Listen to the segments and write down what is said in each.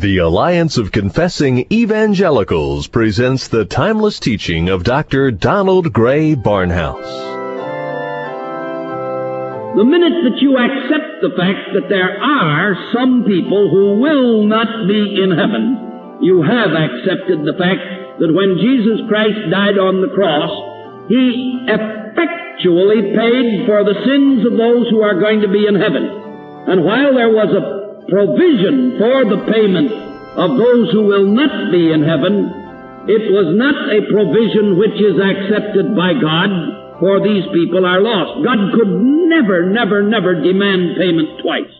The Alliance of Confessing Evangelicals presents the timeless teaching of Dr. Donald Gray Barnhouse. The minute that you accept the fact that there are some people who will not be in heaven, you have accepted the fact that when Jesus Christ died on the cross, He effectually paid for the sins of those who are going to be in heaven. And while there was a provision for the payment of those who will not be in heaven, it was not a provision which is accepted by God, for these people are lost. God could never demand payment twice.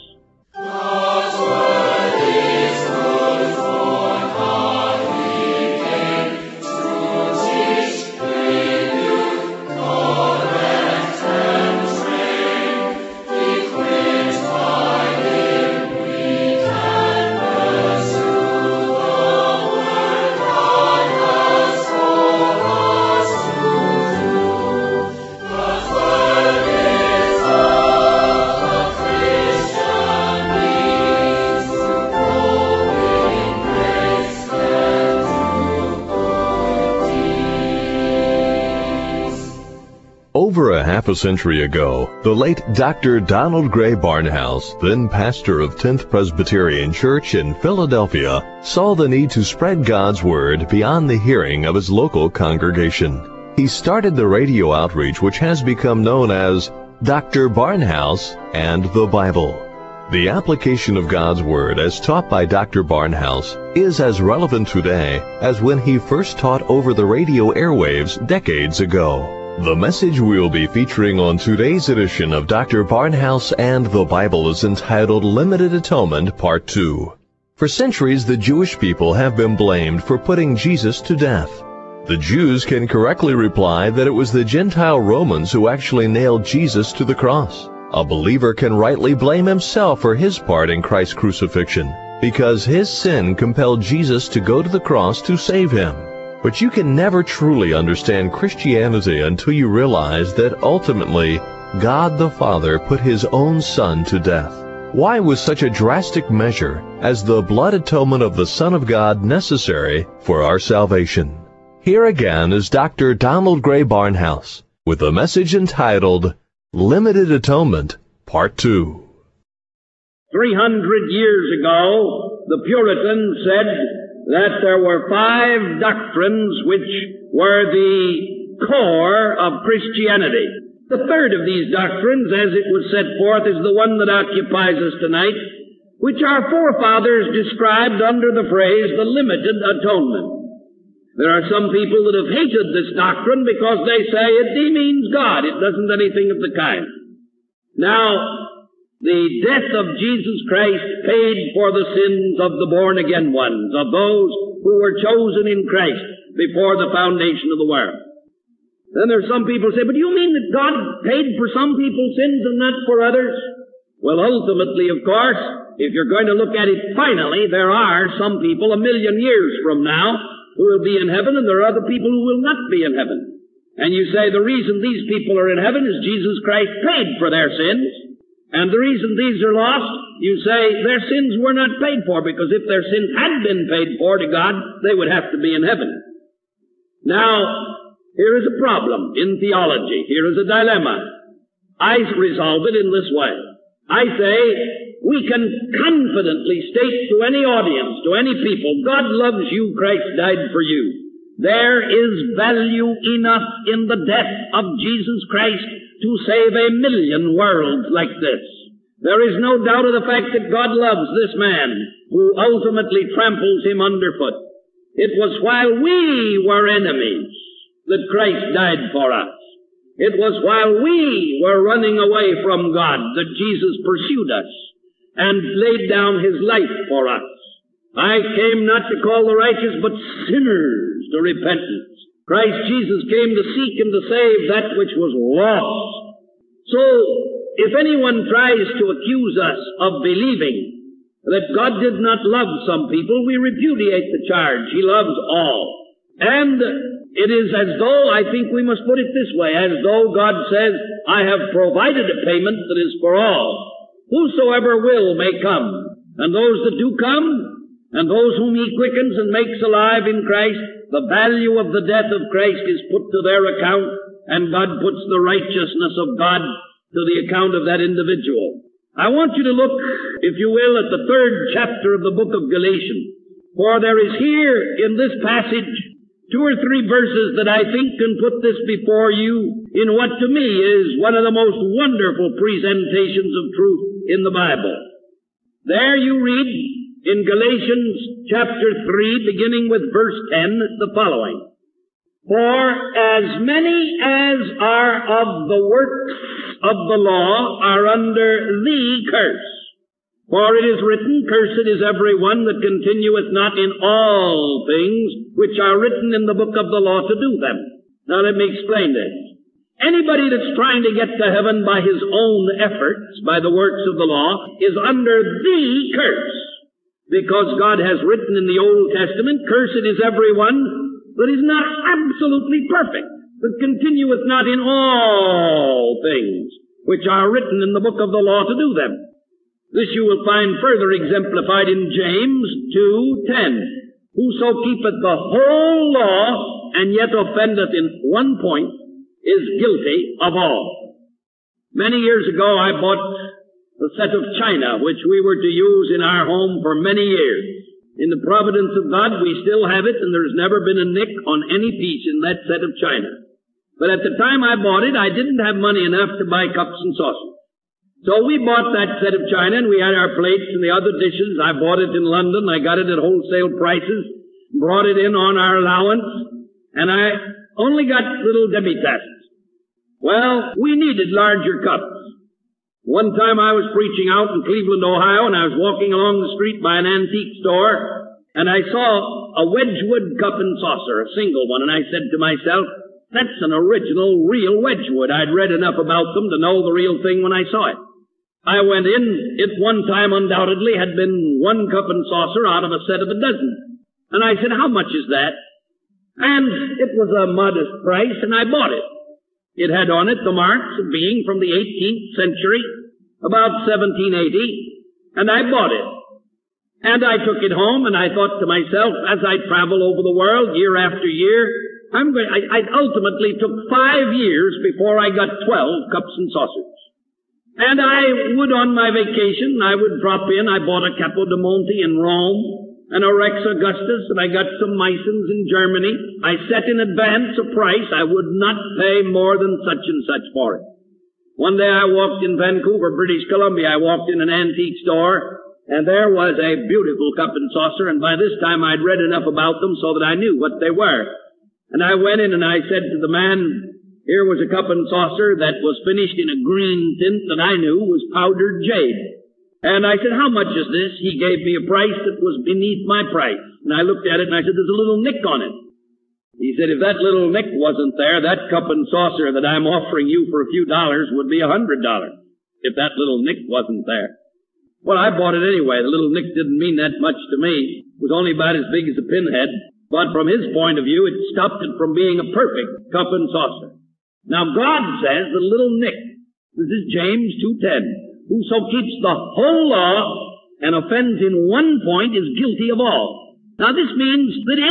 Over a half a century ago, the late Dr. Donald Gray Barnhouse, then pastor of 10th Presbyterian Church in Philadelphia, saw the need to spread God's Word beyond the hearing of his local congregation. He started the radio outreach which has become known as Dr. Barnhouse and the Bible. The application of God's Word as taught by Dr. Barnhouse is as relevant today as when he first taught over the radio airwaves decades ago. The message we'll be featuring on today's edition of Dr. Barnhouse and the Bible is entitled Limited Atonement Part 2. For centuries, the Jewish people have been blamed for putting Jesus to death. The Jews can correctly reply that it was the Gentile Romans who actually nailed Jesus to the cross. A believer can rightly blame himself for his part in Christ's crucifixion, because his sin compelled Jesus to go to the cross to save him. But you can never truly understand Christianity until you realize that ultimately, God the Father put His own Son to death. Why was such a drastic measure as the blood atonement of the Son of God necessary for our salvation? Here again is Dr. Donald Gray Barnhouse with a message entitled Limited Atonement Part 2. 300 years ago, the Puritans said that there were 5 doctrines which were the core of Christianity. The third of these doctrines, as it was set forth, is the one that occupies us tonight, which our forefathers described under the phrase, the limited atonement. There are some people that have hated this doctrine because they say it demeans God. It doesn't anything of the kind. Now, the death of Jesus Christ paid for the sins of the born-again ones, of those who were chosen in Christ before the foundation of the world. Then there's some people who say, but do you mean that God paid for some people's sins and not for others? Well, ultimately, of course, if you're going to look at it finally, there are some people 1,000,000 years from now who will be in heaven, and there are other people who will not be in heaven. And you say the reason these people are in heaven is Jesus Christ paid for their sins. And the reason these are lost, you say their sins were not paid for, because if their sins had been paid for to God, they would have to be in heaven. Now, here is a problem in theology. Here is a dilemma. I resolve it in this way. I say, we can confidently state to any audience, to any people, God loves you, Christ died for you. There is value enough in the death of Jesus Christ to save 1,000,000 worlds like this. There is no doubt of the fact that God loves this man who ultimately tramples him underfoot. It was while we were enemies that Christ died for us. It was while we were running away from God that Jesus pursued us and laid down His life for us. I came not to call the righteous, but sinners to repentance. Christ Jesus came to seek and to save that which was lost. So, if anyone tries to accuse us of believing that God did not love some people, we repudiate the charge. He loves all. And it is as though, I think we must put it this way, as though God says, I have provided a payment that is for all. Whosoever will may come. And those that do come, And those whom he quickens and makes alive in Christ, the value of the death of Christ is put to their account, and God puts the righteousness of God to the account of that individual. I want you to look, if you will, at the 3rd chapter of the book of Galatians. For there is here in this passage 2 or 3 verses that I think can put this before you in what to me is one of the most wonderful presentations of truth in the Bible. There you read in Galatians chapter 3, beginning with verse 10, the following. For as many as are of the works of the law are under the curse. For it is written, Cursed is every one that continueth not in all things which are written in the book of the law to do them. Now let me explain this. Anybody that's trying to get to heaven by his own efforts, by the works of the law, is under the curse. Because God has written in the Old Testament, Cursed is every one that is not absolutely perfect, that continueth not in all things which are written in the book of the law to do them. This you will find further exemplified in James 2:10. Whoso keepeth the whole law and yet offendeth in one point is guilty of all. Many years ago I bought a set of china which we were to use in our home for many years. In the providence of God we still have it, and there's never been a nick on any piece in that set of china. But at the time I bought it, I didn't have money enough to buy cups and saucers. So we bought that set of china, and we had our plates and the other dishes. I bought it in London. I got it at wholesale prices, brought it in on our allowance, and I only got little demi-tasses. Well, we needed larger cups. One time I was preaching out in Cleveland, Ohio, and I was walking along the street by an antique store, and I saw a Wedgwood cup and saucer, a single one, and I said to myself, that's an original, real Wedgwood. I'd read enough about them to know the real thing when I saw it. I went in. It one time undoubtedly had been one cup and saucer out of a set of a dozen. And I said, how much is that? And it was a modest price, and I bought it. It had on it the marks of being from the 18th century, about 1780, and I bought it. And I took it home, and I thought to myself, as I travel over the world year after year, I ultimately took 5 years before I got 12 cups and saucers. And I would, on my vacation, I would drop in. I bought a Capodimonte in Rome, and a Rex Augustus, and I got some Meissens in Germany. I set in advance a price. I would not pay more than such and such for it. One day I walked in Vancouver, British Columbia. I walked in an antique store, and there was a beautiful cup and saucer, and by this time I'd read enough about them so that I knew what they were. And I went in and I said to the man, here was a cup and saucer that was finished in a green tint that I knew was powdered jade. And I said, how much is this? He gave me a price that was beneath my price. And I looked at it and I said, there's a little nick on it. He said, if that little nick wasn't there, that cup and saucer that I'm offering you for a few dollars would be $100. If that little nick wasn't there. Well, I bought it anyway. The little nick didn't mean that much to me. It was only about as big as a pinhead. But from his point of view, it stopped it from being a perfect cup and saucer. Now, God says the little nick, this is James 2:10, whoso keeps the whole law and offends in one point is guilty of all. Now, this means that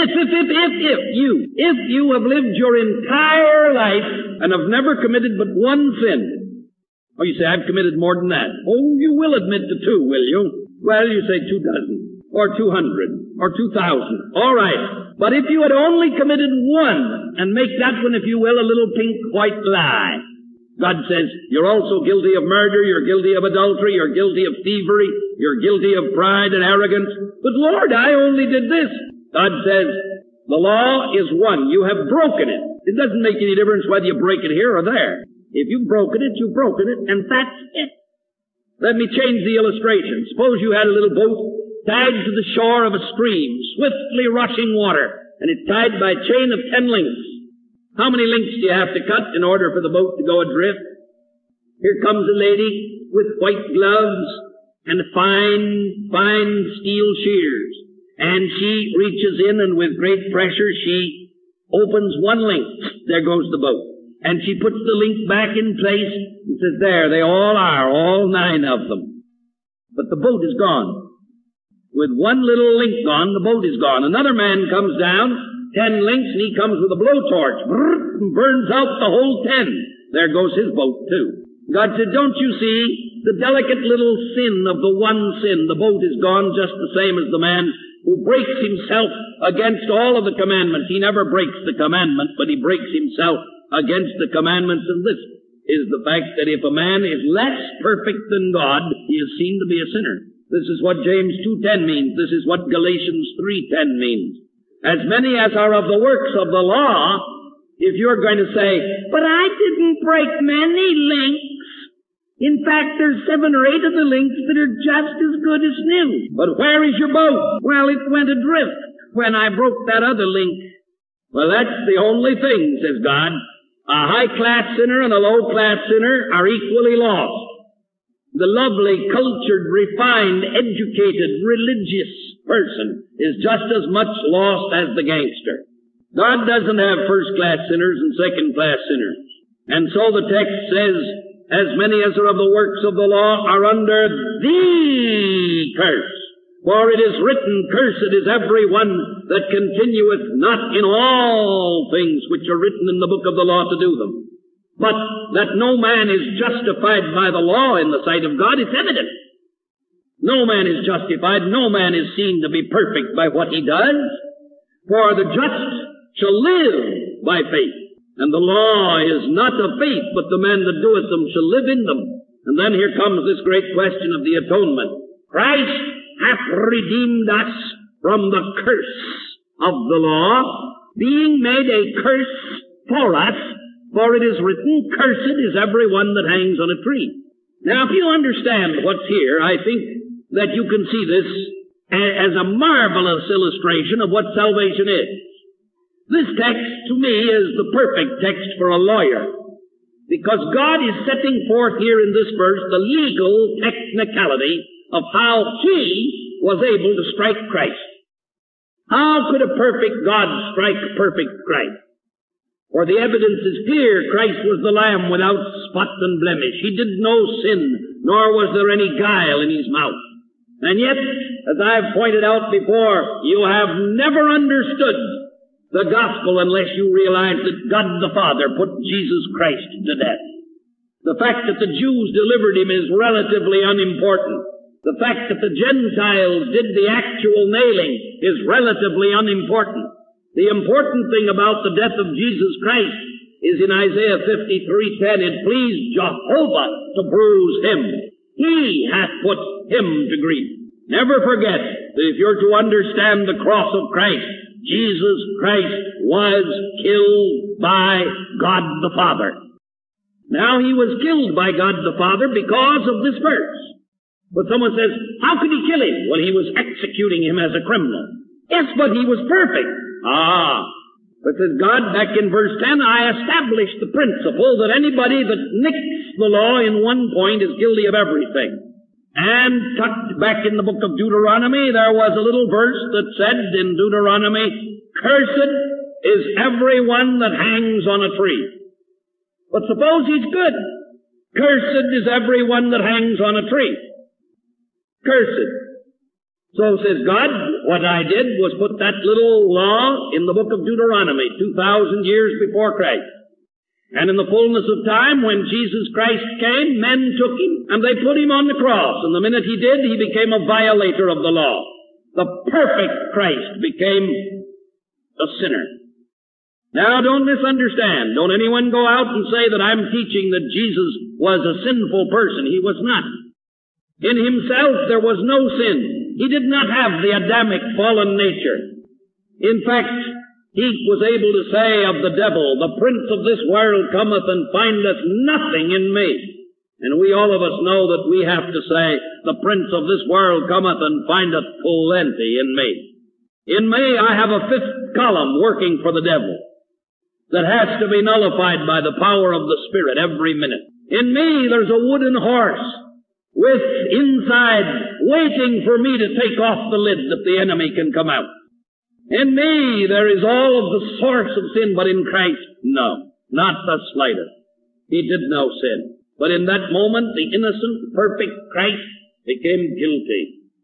if you have lived your entire life and have never committed but one sin, oh, you say, I've committed more than that. Oh, you will admit to 2, will you? Well, you say 24, or 200, or 2,000. All right. But if you had only committed one, and make that one, if you will, a little pink white lie, God says, you're also guilty of murder, you're guilty of adultery, you're guilty of thievery, you're guilty of pride and arrogance. But Lord, I only did this. God says, the law is one. You have broken it. It doesn't make any difference whether you break it here or there. If you've broken it, you've broken it, and that's it. Let me change the illustration. Suppose you had a little boat tied to the shore of a stream, swiftly rushing water, and it's tied by a chain of 10 links. How many links do you have to cut in order for the boat to go adrift? Here comes a lady with white gloves and fine steel shears, and she reaches in and with great pressure she opens one link. There goes the boat. And she puts the link back in place and says, there, they all are, all 9 of them. But the boat is gone. With one little link gone, the boat is gone. Another man comes down, 10 links, and he comes with a blowtorch, and burns out the whole 10. There goes his boat, too. God said, don't you see the delicate little sin of the one sin? The boat is gone just the same as the man who breaks himself against all of the commandments. He never breaks the commandment, but he breaks himself against the commandments. And this is the fact that if a man is less perfect than God, he is seen to be a sinner. This is what James 2:10 means. This is what Galatians 3:10 means. As many as are of the works of the law, if you're going to say, but I didn't break many links. In fact, there's 7 or 8 of the links that are just as good as new. But where is your boat? Well, it went adrift when I broke that other link. Well, that's the only thing, says God. A high-class sinner and a low-class sinner are equally lost. The lovely, cultured, refined, educated, religious person is just as much lost as the gangster. God doesn't have first-class sinners and second-class sinners. And so the text says, as many as are of the works of the law are under the curse. For it is written, cursed is every one that continueth not in all things which are written in the book of the law to do them. But that no man is justified by the law in the sight of God is evident. No man is justified, no man is seen to be perfect by what he does. For the just shall live by faith. And the law is not of faith, but the man that doeth them shall live in them. And then here comes this great question of the atonement. Christ hath redeemed us from the curse of the law, being made a curse for us, for it is written, cursed is every one that hangs on a tree. Now, if you understand what's here, I think that you can see this as a marvelous illustration of what salvation is. This text, to me, is the perfect text for a lawyer, because God is setting forth here in this verse the legal technicality of how He was able to strike Christ. How could a perfect God strike a perfect Christ? For the evidence is clear, Christ was the Lamb without spot and blemish. He did no sin, nor was there any guile in His mouth. And yet, as I've pointed out before, you have never understood the gospel unless you realize that God the Father put Jesus Christ to death. The fact that the Jews delivered Him is relatively unimportant. The fact that the Gentiles did the actual nailing is relatively unimportant. The important thing about the death of Jesus Christ is in Isaiah 53:10, it pleased Jehovah to bruise Him. He hath put Him to grief. Never forget that if you're to understand the cross of Christ, Jesus Christ was killed by God the Father. Now He was killed by God the Father because of this verse. But someone says, how could He kill Him? Well, He was executing Him as a criminal. Yes, but He was perfect. But says God back in verse 10, I established the principle that anybody that nicks the law in one point is guilty of everything. And tucked back in the book of Deuteronomy, there was a little verse that said in Deuteronomy, cursed is everyone that hangs on a tree. But suppose he's good. Cursed is everyone that hangs on a tree. Cursed. So says God, what I did was put that little law in the book of Deuteronomy, 2,000 years before Christ. And in the fullness of time, when Jesus Christ came, men took Him and they put Him on the cross. And the minute He did, He became a violator of the law. The perfect Christ became a sinner. Now, don't misunderstand. Don't anyone go out and say that I'm teaching that Jesus was a sinful person. He was not. In Himself, there was no sin. He did not have the Adamic fallen nature. In fact, He was able to say of the devil, the prince of this world cometh and findeth nothing in me. And we all of us know that we have to say, the prince of this world cometh and findeth plenty in me. In me I have a fifth column working for the devil that has to be nullified by the power of the Spirit every minute. In me there's a wooden horse with inside waiting for me to take off the lid that the enemy can come out. In me there is all of the source of sin, but in Christ, no, not the slightest. He did no sin. But in that moment, the innocent, perfect Christ became guilty.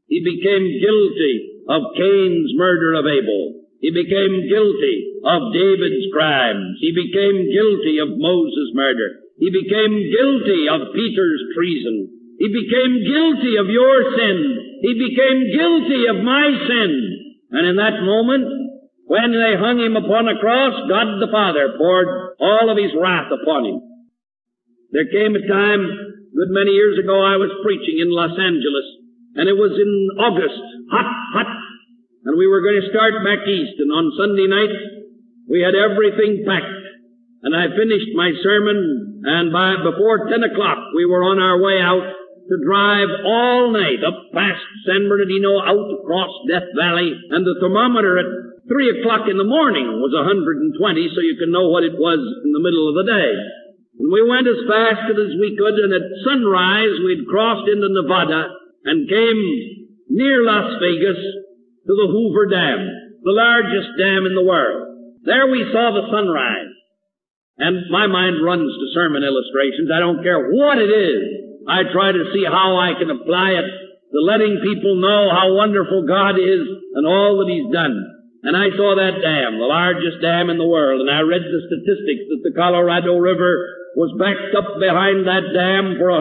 He became guilty of Cain's murder of Abel. He became guilty of David's crimes. He became guilty of Moses' murder. He became guilty of Peter's treason. He became guilty of your sin. He became guilty of my sin. And in that moment, when they hung him upon a cross, God the Father poured all of his wrath upon him. There came a time, a good many years ago, I was preaching in Los Angeles, and it was in August, hot, and we were going to start back east, and on Sunday night, we had everything packed. And I finished my sermon, and before 10 o'clock, we were on our way out to drive all night up past San Bernardino, out across Death Valley, and the thermometer at 3 o'clock in the morning was 120, so you can know what it was in the middle of the day. And we went as fast as we could, and at sunrise, we'd crossed into Nevada and came near Las Vegas to the Hoover Dam, the largest dam in the world. There we saw the sunrise. And my mind runs to sermon illustrations. I don't care what it is. I try to see how I can apply it to letting people know how wonderful God is and all that He's done. And I saw that dam, the largest dam in the world, and I read the statistics that the Colorado River was backed up behind that dam for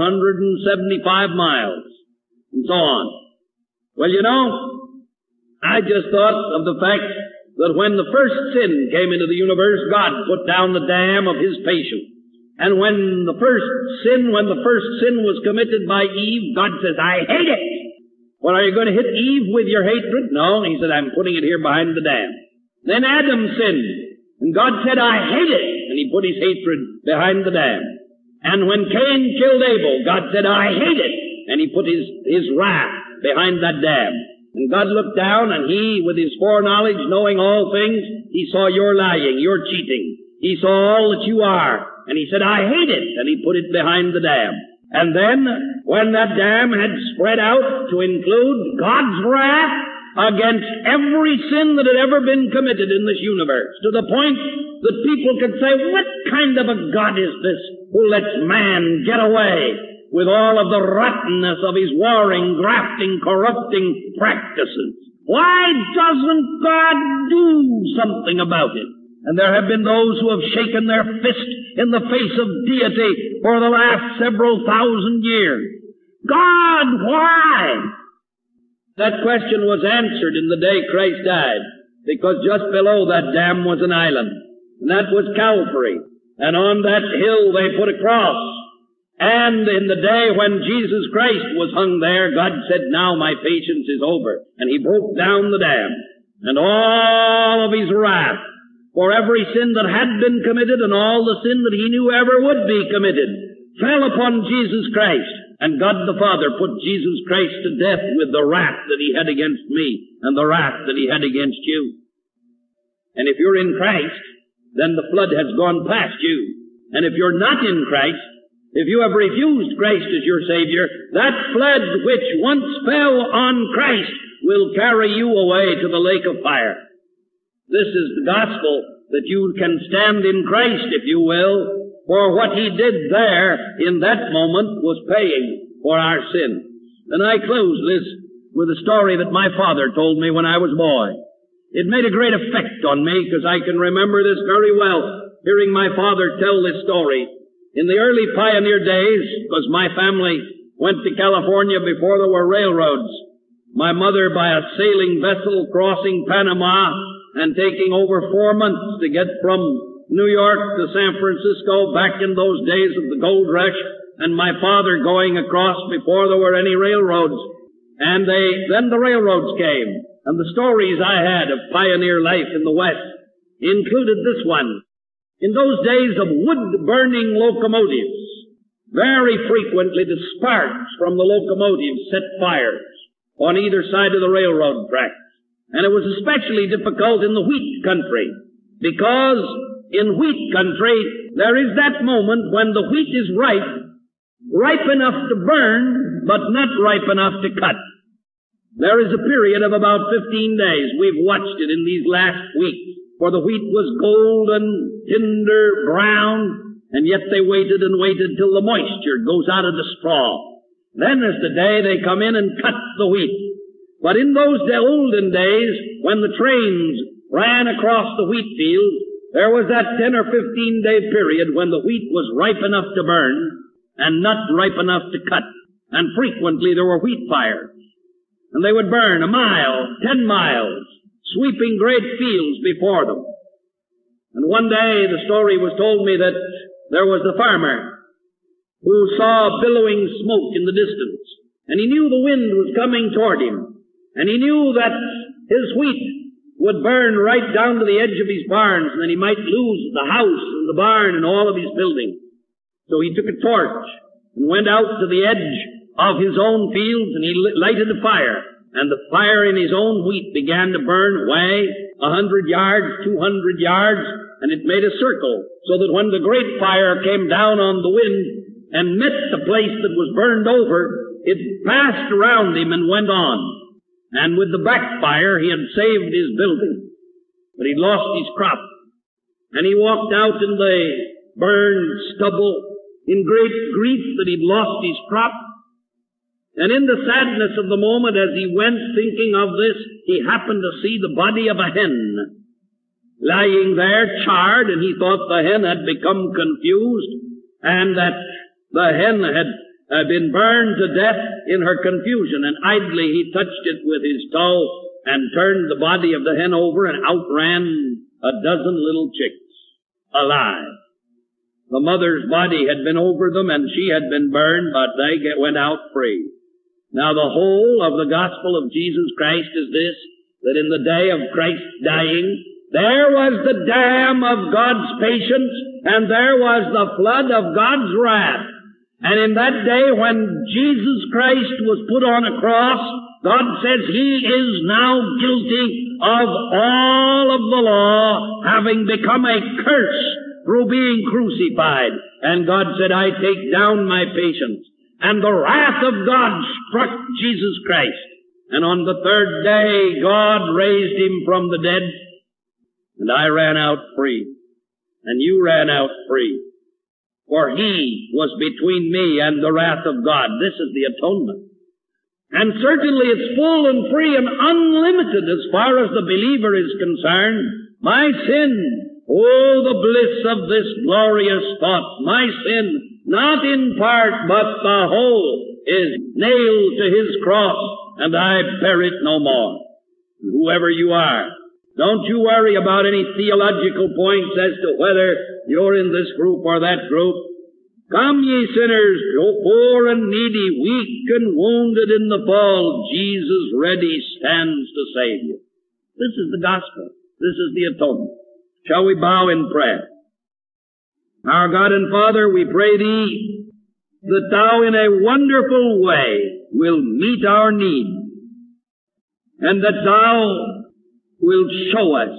175 miles, and so on. Well, you know, I just thought of the fact that when the first sin came into the universe, God put down the dam of His patience. And when the first sin was committed by Eve, God says, I hate it. Well, are you going to hit Eve with your hatred? No, He said, I'm putting it here behind the dam. Then Adam sinned, and God said, I hate it. And He put His hatred behind the dam. And when Cain killed Abel, God said, I hate it. And He put his wrath behind that dam. And God looked down, and He, with His foreknowledge, knowing all things, He saw your lying, your cheating. He saw all that you are. And He said, I hate it. And He put it behind the dam. And then, when that dam had spread out to include God's wrath against every sin that had ever been committed in this universe, to the point that people could say, what kind of a God is this who lets man get away with all of the rottenness of his warring, grafting, corrupting practices? Why doesn't God do something about it? And there have been those who have shaken their fist in the face of deity for the last several thousand years. God, why? That question was answered in the day Christ died, because just below that dam was an island, and that was Calvary. And on that hill they put a cross. And in the day when Jesus Christ was hung there, God said, now my patience is over. And He broke down the dam. And all of His wrath for every sin that had been committed and all the sin that He knew ever would be committed fell upon Jesus Christ. And God the Father put Jesus Christ to death with the wrath that He had against me and the wrath that He had against you. And if you're in Christ, then the flood has gone past you. And if you're not in Christ, if you have refused Christ as your Savior, that flood which once fell on Christ will carry you away to the lake of fire. This is the gospel, that you can stand in Christ, if you will, for what He did there in that moment was paying for our sins. And I close this with a story that my father told me when I was a boy. It made a great effect on me, because I can remember this very well, hearing my father tell this story. In the early pioneer days, because my family went to California before there were railroads, my mother by a sailing vessel crossing Panama and taking over 4 months to get from New York to San Francisco back in those days of the gold rush, and my father going across before there were any railroads. And then the railroads came, and the stories I had of pioneer life in the West included this one. In those days of wood-burning locomotives, very frequently the sparks from the locomotives set fires on either side of the railroad tracks. And it was especially difficult in the wheat country, because in wheat country there is that moment when the wheat is ripe enough to burn, but not ripe enough to cut. There is a period of about 15 days. We've watched it in these last weeks, for the wheat was golden, tender, brown, and yet they waited and waited till the moisture goes out of the straw. Then as the day they come in and cut the wheat. But in those olden days, when the trains ran across the wheat fields, there was that 10 or 15-day period when the wheat was ripe enough to burn and not ripe enough to cut. And frequently there were wheat fires. And they would burn a mile, 10 miles, sweeping great fields before them. And one day the story was told me that there was a farmer who saw billowing smoke in the distance. And he knew the wind was coming toward him. And he knew that his wheat would burn right down to the edge of his barns, and then he might lose the house and the barn and all of his buildings. So he took a torch and went out to the edge of his own fields, and he lighted a fire. And the fire in his own wheat began to burn away 100 yards, 200 yards, and it made a circle, so that when the great fire came down on the wind and met the place that was burned over, it passed around him and went on. And with the backfire, he had saved his building. But he'd lost his crop. And he walked out in the burned stubble in great grief that he'd lost his crop. And in the sadness of the moment, as he went thinking of this, he happened to see the body of a hen lying there charred, and he thought the hen had become confused and that the hen had been burned to death in her confusion, and idly he touched it with his toe and turned the body of the hen over, and out ran a dozen little chicks, alive. The mother's body had been over them, and she had been burned, but they went out free. Now the whole of the gospel of Jesus Christ is this, that in the day of Christ's dying, there was the dam of God's patience, and there was the flood of God's wrath. And in that day when Jesus Christ was put on a cross, God says He is now guilty of all of the law, having become a curse through being crucified. And God said, I take down my patience. And the wrath of God struck Jesus Christ. And on the third day, God raised Him from the dead. And I ran out free. And you ran out free. For He was between me and the wrath of God. This is the atonement. And certainly it's full and free and unlimited as far as the believer is concerned. My sin, oh, the bliss of this glorious thought, my sin, not in part but the whole, is nailed to His cross, and I bear it no more. And whoever you are, don't you worry about any theological points as to whether you're in this group or that group. Come, ye sinners, poor and needy, weak and wounded in the fall, Jesus ready stands to save you. This is the gospel. This is the atonement. Shall we bow in prayer? Our God and Father, we pray Thee that Thou in a wonderful way will meet our need, and that Thou will show us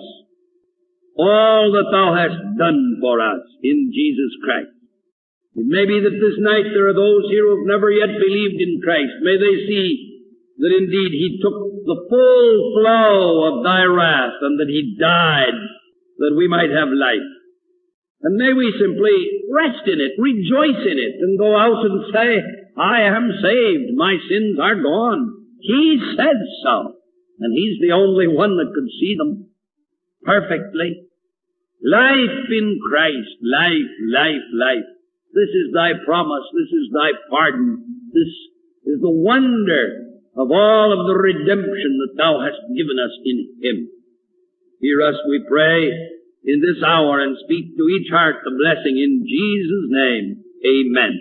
all that Thou hast done for us in Jesus Christ. It may be that this night there are those here who have never yet believed in Christ. May they see that indeed He took the full flow of Thy wrath, and that He died that we might have life. And may we simply rest in it, rejoice in it, and go out and say, I am saved, my sins are gone. He said so, and He's the only one that could see them perfectly. Life in Christ, life, life, life. This is Thy promise, this is Thy pardon, this is the wonder of all of the redemption that Thou hast given us in Him. Hear us, we pray, in this hour, and speak to each heart the blessing in Jesus' name. Amen.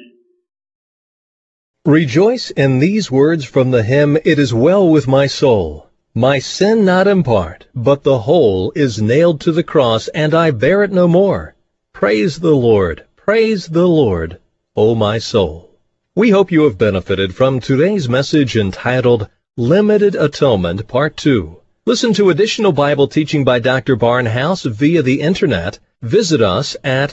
Rejoice in these words from the hymn, It is Well With My Soul. My sin not in part, but the whole is nailed to the cross, and I bear it no more. Praise the Lord, O my soul. We hope you have benefited from today's message entitled Limited Atonement, Part 2. Listen to additional Bible teaching by Dr. Barnhouse via the Internet. Visit us at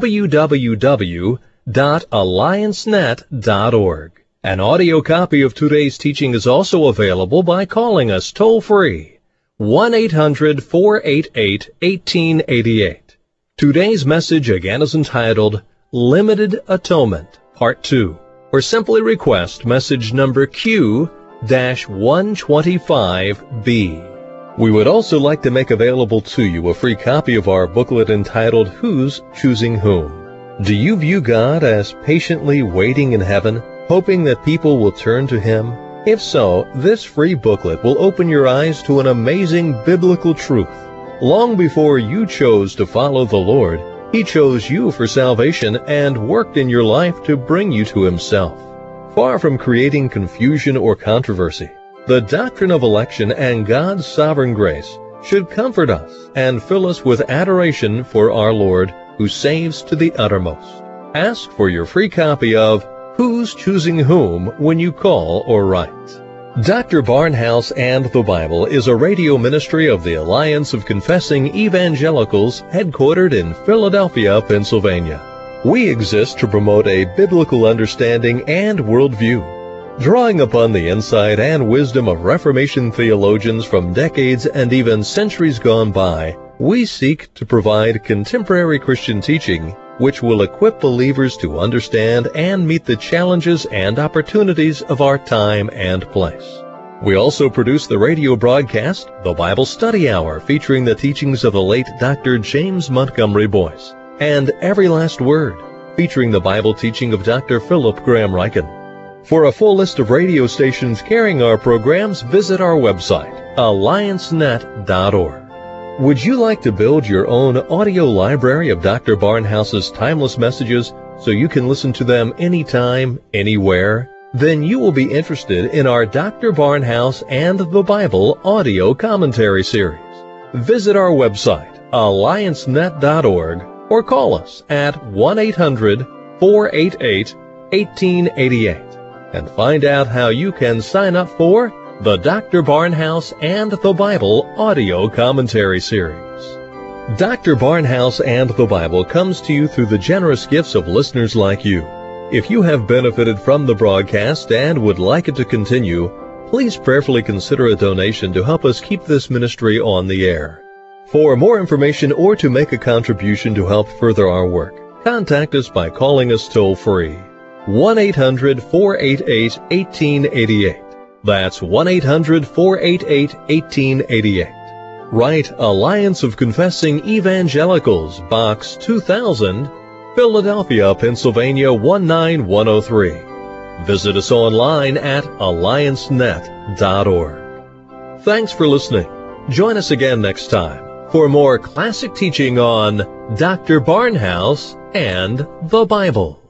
www.alliancenet.org. An audio copy of today's teaching is also available by calling us toll-free, 1-800-488-1888. Today's message again is entitled Limited Atonement, Part 2, or simply request message number Q 125B. We would also like to make available to you a free copy of our booklet entitled Who's Choosing Whom? Do you view God as patiently waiting in heaven, hoping that people will turn to Him? If so, this free booklet will open your eyes to an amazing biblical truth. Long before you chose to follow the Lord, He chose you for salvation and worked in your life to bring you to Himself. Far from creating confusion or controversy, the doctrine of election and God's sovereign grace should comfort us and fill us with adoration for our Lord, who saves to the uttermost. Ask for your free copy of Who's Choosing Whom when you call or write. Dr. Barnhouse and the Bible is a radio ministry of the Alliance of Confessing Evangelicals headquartered in Philadelphia, Pennsylvania. We exist to promote a biblical understanding and worldview. Drawing upon the insight and wisdom of Reformation theologians from decades and even centuries gone by, we seek to provide contemporary Christian teaching which will equip believers to understand and meet the challenges and opportunities of our time and place. We also produce the radio broadcast, The Bible Study Hour, featuring the teachings of the late Dr. James Montgomery Boyce, and Every Last Word, featuring the Bible teaching of Dr. Philip Graham Ryken. For a full list of radio stations carrying our programs, visit our website, alliancenet.org. Would you like to build your own audio library of Dr. Barnhouse's timeless messages so you can listen to them anytime, anywhere? Then you will be interested in our Dr. Barnhouse and the Bible audio commentary series. Visit our website, alliancenet.org, or call us at 1-800-488-1888 and find out how you can sign up for the Dr. Barnhouse and the Bible audio commentary series. Dr. Barnhouse and the Bible comes to you through the generous gifts of listeners like you. If you have benefited from the broadcast and would like it to continue, please prayerfully consider a donation to help us keep this ministry on the air. For more information or to make a contribution to help further our work, contact us by calling us toll-free. 1-800-488-1888. That's 1-800-488-1888. Write Alliance of Confessing Evangelicals, Box 2000, Philadelphia, Pennsylvania 19103. Visit us online at alliancenet.org. Thanks for listening. Join us again next time for more classic teaching on Dr. Barnhouse and the Bible.